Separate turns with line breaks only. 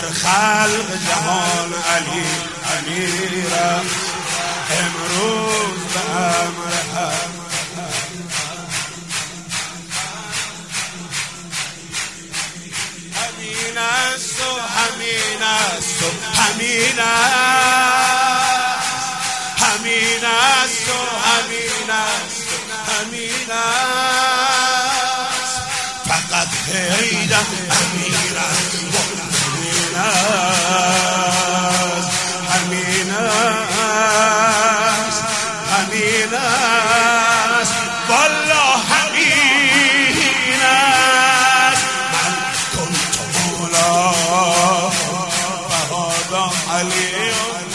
بر خلق جهان علی امیرم امروز به امر حق همین است و همین است و همین است همین است و همین است و همین است فقط حیدر امیر است و همین است همین است همین است والله همین است من کنت مولا فهذا علی